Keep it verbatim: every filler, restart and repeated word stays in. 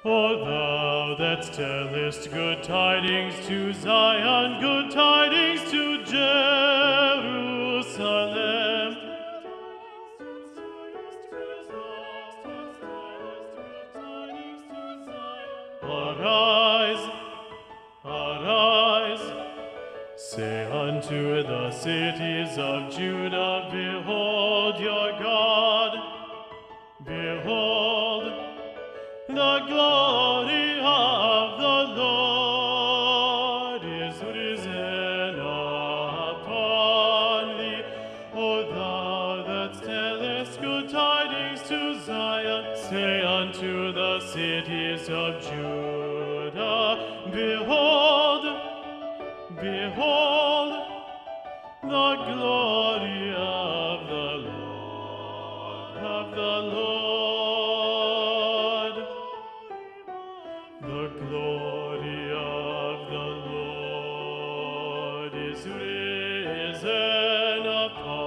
O thou that tellest good tidings to Zion, good tidings to Jerusalem. Arise, arise, say unto the cities of Judah, behold your God, behold the glory of the Lord is risen upon thee. O thou that tellest good tidings to Zion, say unto the cities of Judah, behold, behold the glory of the Lord, of the Lord. The glory of the Lord is risen upon